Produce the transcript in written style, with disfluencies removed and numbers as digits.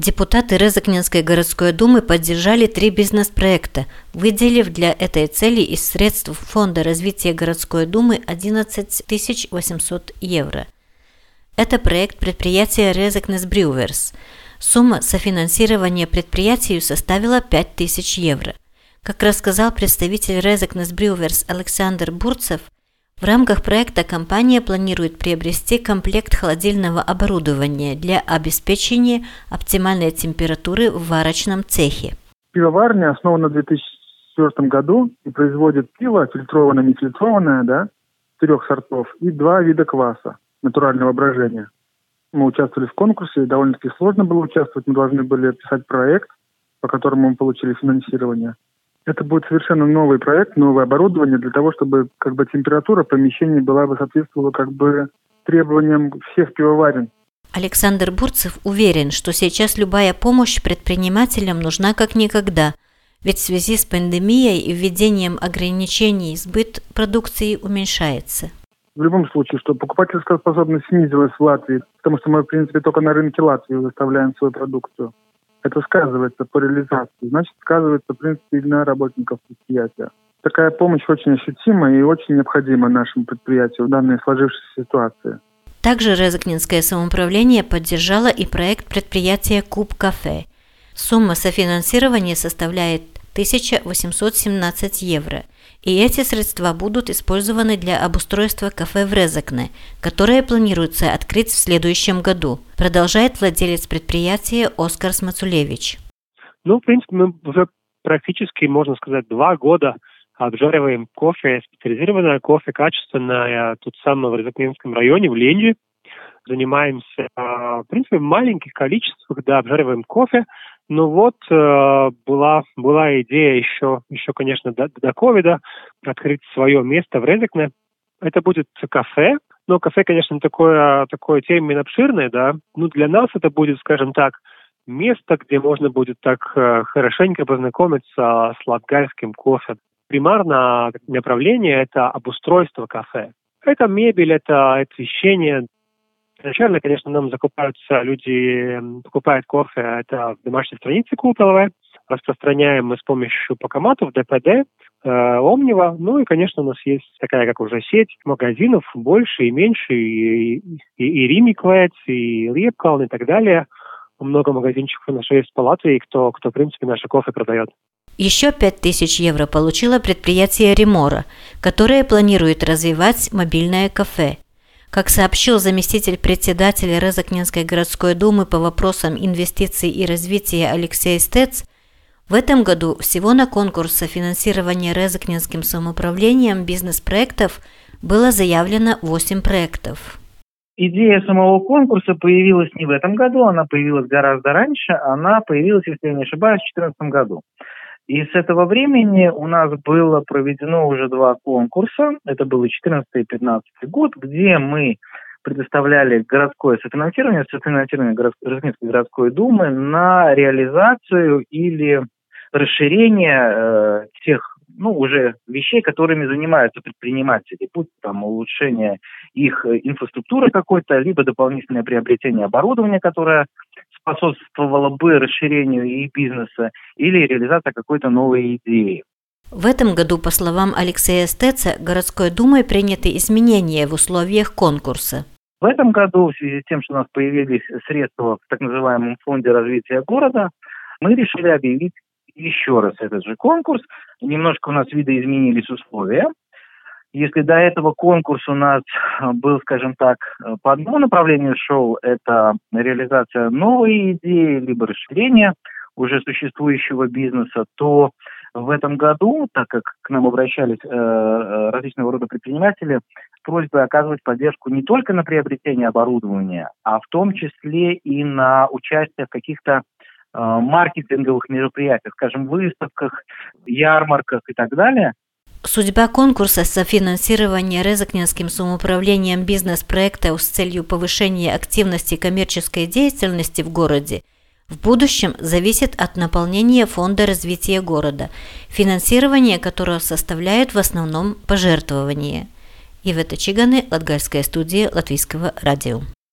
Депутаты Резекненской городской думы поддержали 3 бизнес-проекта, выделив для этой цели из средств Фонда развития городской думы 11 800 евро. Это проект предприятия Резекнес Брюверс. Сумма софинансирования предприятию составила 5000 евро. Как рассказал представитель Резекнес Брюверс Александр Бурцев, в рамках проекта компания планирует приобрести комплект холодильного оборудования для обеспечения оптимальной температуры в варочном цехе. Пивоварня основана в 2004 году и производит пиво, фильтрованное, нефильтрованное, 4 сортов и 2 вида кваса натурального брожения. Мы участвовали в конкурсе, довольно-таки сложно было участвовать, мы должны были писать проект, по которому мы получили финансирование. Это будет совершенно новый проект, новое оборудование для того, чтобы температура помещения была бы соответствовала требованиям всех пивоварен. Александр Бурцев уверен, что сейчас любая помощь предпринимателям нужна как никогда, ведь в связи с пандемией и введением ограничений сбыт продукции уменьшается. В любом случае, что покупательская способность снизилась в Латвии, потому что мы, в принципе, только на рынке Латвии выставляем свою продукцию. Это сказывается по реализации, значит, сказывается, в принципе, и на работников предприятия. Такая помощь очень ощутима и очень необходима нашему предприятию в данной сложившейся ситуации. Также Резекненское самоуправление поддержало и проект предприятия Куб Кафе. Сумма софинансирования составляет 1817 евро. И эти средства будут использованы для обустройства кафе в Резекне, которое планируется открыть в следующем году, продолжает владелец предприятия Оскар Смацулевич. В принципе, мы уже практически, можно сказать, 2 года обжариваем кофе, специализированное кофе, качественное, тут самое в Резекненском районе, в Ленджи. Занимаемся, в принципе, в маленьких количествах, обжариваем кофе. Но была идея еще, конечно, до ковида открыть свое место в Резекне. Это будет кафе, но кафе, конечно, такой термин обширный, для нас это будет, скажем так, место, где можно будет так хорошенько познакомиться с латгальским кофе. Примарно направление – это обустройство кафе. Это мебель, это освещение. Изначально, конечно, нам люди покупают кофе, это в домашней странице Купеловой. Распространяем мы с помощью покоматов, ДПД, Омнива. И, конечно, у нас есть такая, как уже сеть магазинов, больше и меньше, и Римиклэц, и Лепкалн, и так далее. Много магазинчиков у нас есть по Латвии, кто, в принципе, наше кофе продает. Еще 5000 евро получило предприятие Ремора, которое планирует развивать мобильное кафе. Как сообщил заместитель председателя Резекненской городской думы по вопросам инвестиций и развития Алексей Стец, в этом году всего на конкурс софинансирования Резекненским самоуправлением бизнес-проектов было заявлено 8 проектов. Идея самого конкурса появилась не в этом году, она появилась гораздо раньше, она появилась, если я не ошибаюсь, в 2014 году. И с этого времени у нас было проведено уже 2 конкурса, это был и 2014 и 2015 год, где мы предоставляли городское софинансирование Резекненской городской думы на реализацию или расширение тех уже вещей, которыми занимаются предприниматели, будь там улучшение их инфраструктуры какой-то, либо дополнительное приобретение оборудования, которое способствовало бы расширению их бизнеса, или реализация какой-то новой идеи. В этом году, по словам Алексея Стеца, городской думой приняты изменения в условиях конкурса. В этом году, в связи с тем, что у нас появились средства в так называемом фонде развития города, мы решили объявить еще раз этот же конкурс. Немножко у нас видоизменились условия. Если до этого конкурс у нас был, скажем так, по одному направлению шел, это реализация новой идеи, либо расширение уже существующего бизнеса, то в этом году, так как к нам обращались различного рода предприниматели, с просьбой оказывать поддержку не только на приобретение оборудования, а в том числе и на участие в каких-то маркетинговых мероприятиях, скажем, выставках, ярмарках и так далее. Судьба конкурса софинансирования Резекненским самоуправлением бизнес-проекта с целью повышения активности коммерческой деятельности в городе в будущем зависит от наполнения фонда развития города, финансирование которого составляют в основном пожертвования. Ивета Чиганы, Латгальская студия Латвийского радио.